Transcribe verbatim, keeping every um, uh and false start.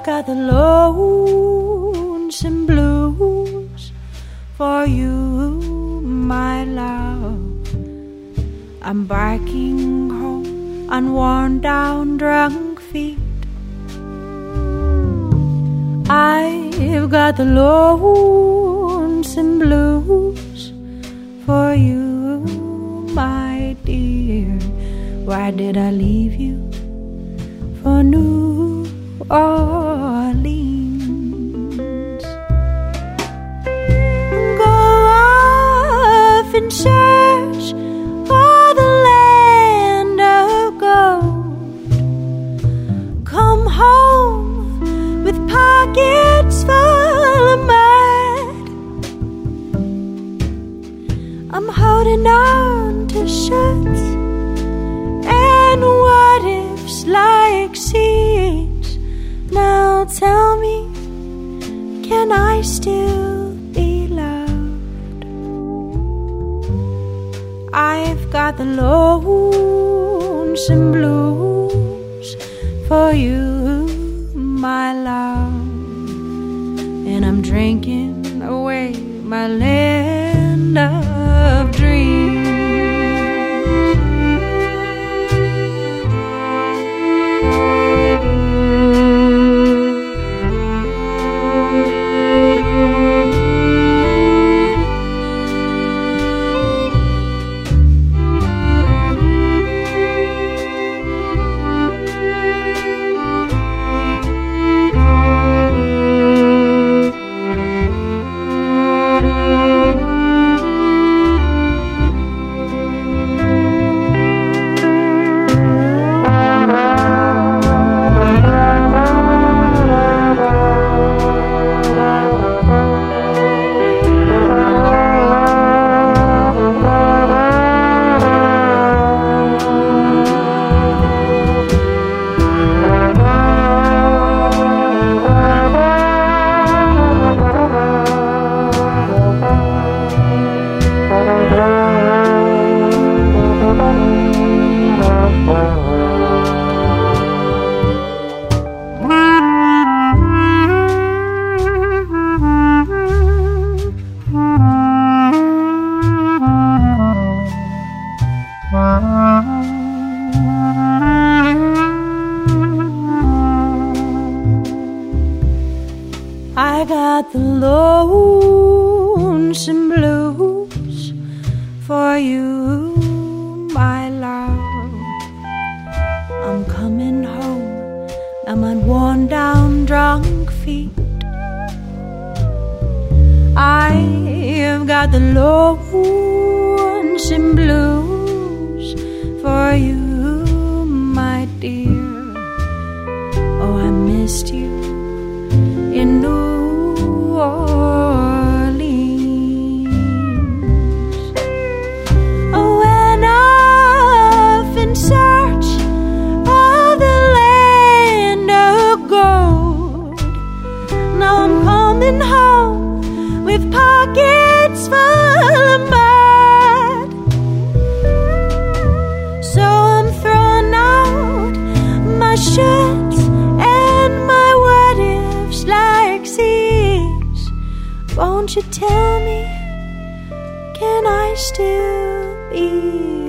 got the lonesome blues for you, my love. I'm barking home on worn down drunk feet. I've got the lonesome blues for you, my dear. Why did I leave you for New Orleans? Go off and search for the land of gold. Come home with pockets full of mud. I'm holding on to shirts and what ifs like seeds. Now tell me, can I still be loved? I've got the lonesome blues for you, my love. And I'm drinking away my land of dreams. I got the lonesome blues for you, my love. I'm coming home, I'm on worn down drunk feet. I've got the lonesome blues for you, my dear. Oh, I missed you in New Orleans. Oh, went off in search of the land of gold. Now I'm coming home with pockets full of mud. So I'm throwing out my shirts and my what ifs like seeds. Won't you tell me, can I still be